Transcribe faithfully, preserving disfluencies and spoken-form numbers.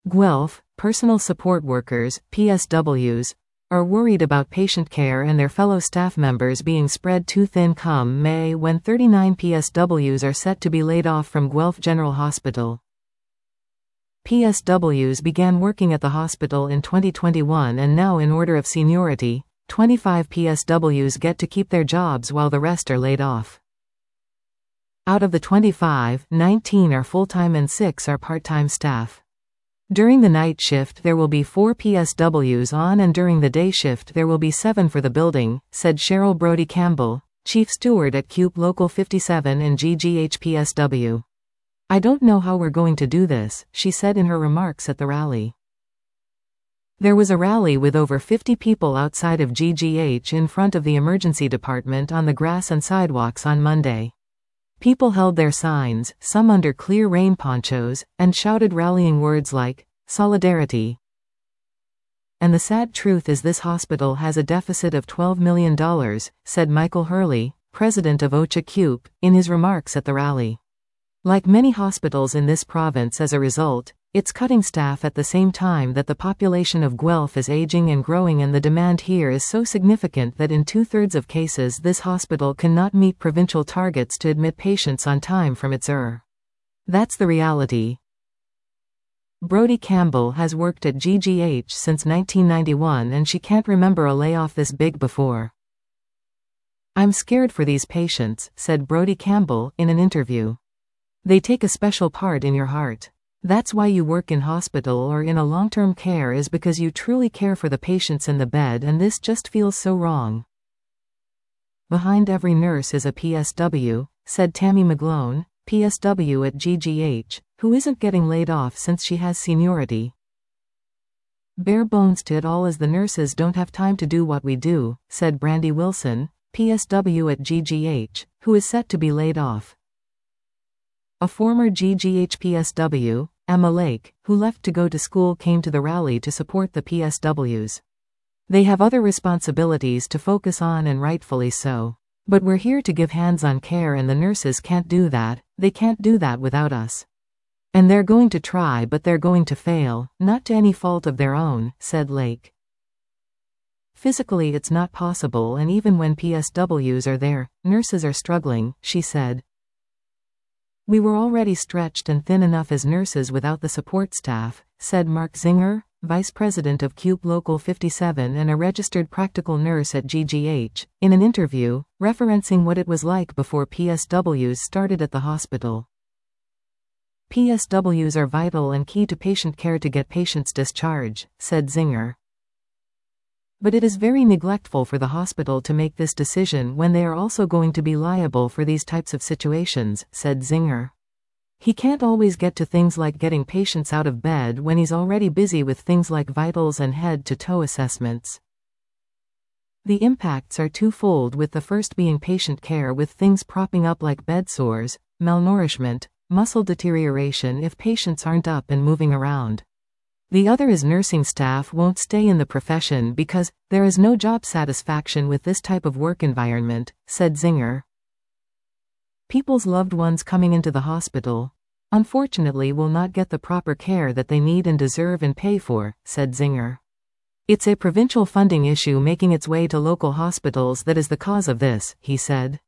Guelph, personal support workers, P S Ws, are worried about patient care and their fellow staff members being spread too thin come May when thirty-nine P S Ws are set to be laid off from Guelph General Hospital. P S Ws began working at the hospital in twenty twenty-one and now in order of seniority, twenty-five P S Ws get to keep their jobs while the rest are laid off. Out of the twenty-five, nineteen are full-time and six are part-time staff. During the night shift there will be four P S Ws on and during the day shift there will be seven for the building, said Cheryl Brody Campbell, chief steward at C U P Local fifty-seven and G G H P S W. "I don't know how we're going to do this," she said in her remarks at the rally. There was a rally with over fifty people outside of G G H in front of the emergency department on the grass and sidewalks on Monday. People held their signs, some under clear rain ponchos, and shouted rallying words like, "Solidarity." "And the sad truth is this hospital has a deficit of twelve million dollars, said Michael Hurley, president of O C H A C U P, in his remarks at the rally. Like many hospitals in this province as a result, it's cutting staff at the same time that the population of Guelph is aging and growing and the demand here is so significant that in two-thirds of cases this hospital cannot meet provincial targets to admit patients on time from its E R. That's the reality." Brody Campbell has worked at G G H since nineteen ninety-one and she can't remember a layoff this big before. "I'm scared for these patients," said Brody Campbell in an interview. "They take a special part in your heart. That's why you work in hospital or in a long-term care is because you truly care for the patients in the bed and this just feels so wrong." "Behind every nurse is a P S W," said Tammy McGlone, P S W at G G H, who isn't getting laid off since she has seniority. "Bare bones to it all as the nurses don't have time to do what we do," said Brandy Wilson, P S W at G G H, who is set to be laid off. A former G G H P S W, Emma Lake, who left to go to school came to the rally to support the P S Ws. "They have other responsibilities to focus on and rightfully so. But we're here to give hands-on care and the nurses can't do that, they can't do that without us. And they're going to try but they're going to fail, not to any fault of their own," said Lake. "Physically it's not possible and even when P S Ws are there, nurses are struggling," she said. "We were already stretched and thin enough as nurses without the support staff," said Mark Zinger, vice president of C U P Local fifty-seven and a registered practical nurse at G G H, in an interview, referencing what it was like before P S Ws started at the hospital. "P S Ws are vital and key to patient care to get patients discharged," said Zinger. "But it is very neglectful for the hospital to make this decision when they are also going to be liable for these types of situations," said Zinger. "He can't always get to things like getting patients out of bed when he's already busy with things like vitals and head-to-toe assessments." The impacts are twofold, with the first being patient care with things propping up like bed sores, malnourishment, muscle deterioration if patients aren't up and moving around. The other is nursing staff won't stay in the profession because there is no job satisfaction with this type of work environment, said Zinger. People's loved ones coming into the hospital, unfortunately, will not get the proper care that they need and deserve and pay for, said Zinger. It's a provincial funding issue making its way to local hospitals that is the cause of this, he said.